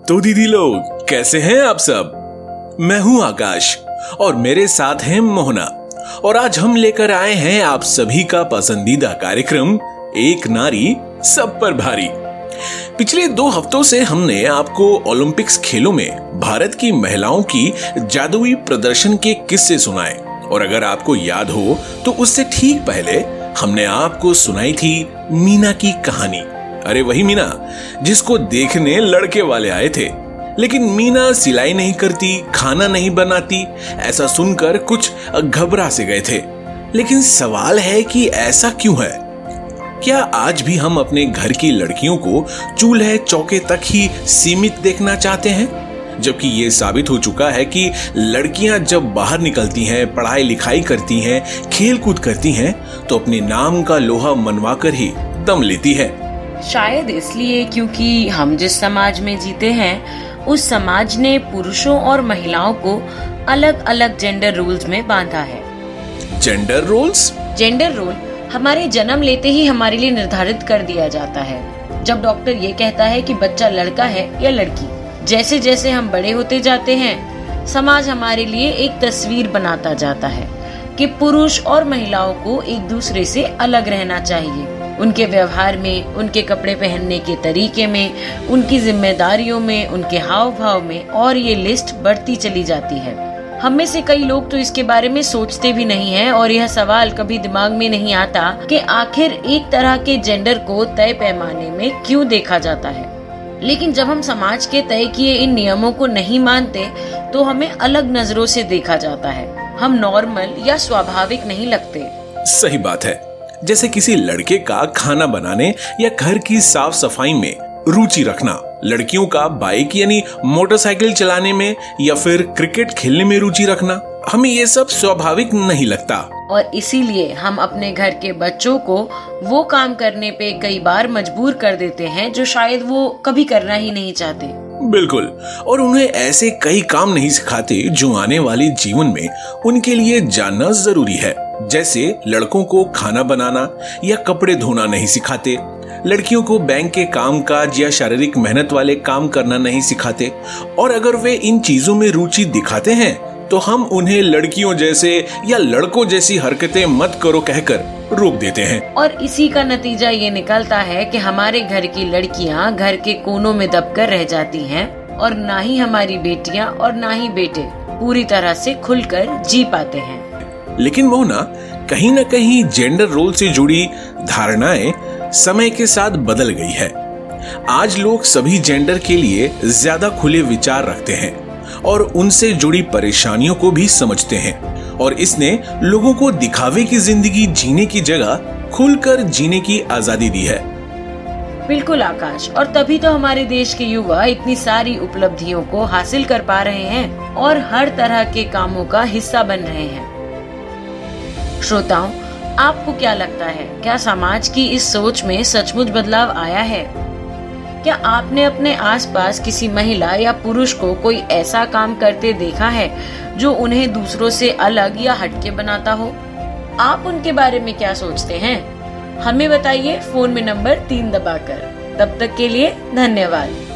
तो दीदी लोग कैसे हैं आप सब। मैं हूं आकाश और मेरे साथ हैं मोहना और आज हम लेकर आए हैं आप सभी का पसंदीदा कार्यक्रम एक नारी सब पर भारी। पिछले 2 हफ्तों से हमने आपको ओलंपिक्स खेलों में भारत की महिलाओं की जादुई प्रदर्शन के किस्से सुनाए और अगर आपको याद हो तो उससे ठीक पहले हमने आपको सुनाई थी मीना की कहानी। अरे वही मीना जिसको देखने लड़के वाले आए थे, लेकिन मीना सिलाई नहीं करती, खाना नहीं बनाती। ऐसा सुनकर कुछ घबरा से गए थे। लेकिन सवाल है कि ऐसा क्यों है? क्या आज भी हम अपने घर की लड़कियों को चूल्हे चौके तक ही सीमित देखना चाहते हैं, जबकि ये साबित हो चुका है कि लड़कियां जब बाहर निकलती हैं, पढ़ाई लिखाई करती हैं, खेल कूद करती हैं, तो अपने नाम का लोहा मनवाकर ही दम लेती है। शायद इसलिए क्योंकि हम जिस समाज में जीते हैं उस समाज ने पुरुषों और महिलाओं को अलग अलग जेंडर रूल्स में बांधा है। Gender roles? जेंडर रोल हमारे जन्म लेते ही हमारे लिए निर्धारित कर दिया जाता है। जब डॉक्टर ये कहता है कि बच्चा लड़का है या लड़की, जैसे जैसे हम बड़े होते जाते हैं समाज हमारे लिए एक तस्वीर बनाता जाता है कि पुरुष और महिलाओं को एक दूसरे से अलग रहना चाहिए। उनके व्यवहार में, उनके कपड़े पहनने के तरीके में, उनकी जिम्मेदारियों में, उनके हाव भाव में, और ये लिस्ट बढ़ती चली जाती है। हम में से कई लोग तो इसके बारे में सोचते भी नहीं हैं और यह सवाल कभी दिमाग में नहीं आता कि आखिर एक तरह के जेंडर को तय पैमाने में क्यों देखा जाता है। लेकिन जब हम समाज के तय किए इन नियमों को नहीं मानते तो हमें अलग नजरों से देखा जाता है। हम नॉर्मल या स्वाभाविक नहीं लगते। सही बात है। जैसे किसी लड़के का खाना बनाने या घर की साफ सफाई में रुचि रखना, लड़कियों का बाइक यानी मोटरसाइकिल चलाने में या फिर क्रिकेट खेलने में रुचि रखना, हमें ये सब स्वाभाविक नहीं लगता। और इसीलिए हम अपने घर के बच्चों को वो काम करने पे कई बार मजबूर कर देते हैं जो शायद वो कभी करना ही नहीं चाहते। बिल्कुल, और उन्हें ऐसे कई काम नहीं सिखाते जो आने वाले जीवन में उनके लिए जानना जरूरी है। जैसे लड़कों को खाना बनाना या कपड़े धोना नहीं सिखाते, लड़कियों को बैंक के कामकाज या शारीरिक मेहनत वाले काम करना नहीं सिखाते, और अगर वे इन चीजों में रुचि दिखाते हैं तो हम उन्हें लड़कियों जैसे या लड़कों जैसी हरकतें मत करो कहकर रोक देते हैं। और इसी का नतीजा ये निकलता है कि हमारे घर की लड़कियां घर के कोनों में दबकर रह जाती हैं और ना ही हमारी बेटियां और ना ही बेटे पूरी तरह से खुलकर जी पाते हैं। लेकिन मोहना, कहीं न कहीं जेंडर रोल से जुड़ी धारणाएं समय के साथ बदल गई है। आज लोग सभी जेंडर के लिए ज्यादा खुले विचार रखते हैं और उनसे जुड़ी परेशानियों को भी समझते हैं, और इसने लोगों को दिखावे की जिंदगी जीने की जगह खुलकर जीने की आजादी दी है। बिल्कुल आकाश, और तभी तो हमारे देश के युवा इतनी सारी उपलब्धियों को हासिल कर पा रहे हैं और हर तरह के कामों का हिस्सा बन रहे हैं। श्रोताओं, आपको क्या लगता है, क्या समाज की इस सोच में सचमुच बदलाव आया है? क्या आपने अपने आसपास किसी महिला या पुरुष को कोई ऐसा काम करते देखा है जो उन्हें दूसरों से अलग या हटके बनाता हो? आप उनके बारे में क्या सोचते हैं? हमें बताइए फोन में नंबर 3 दबाकर। तब तक के लिए धन्यवाद।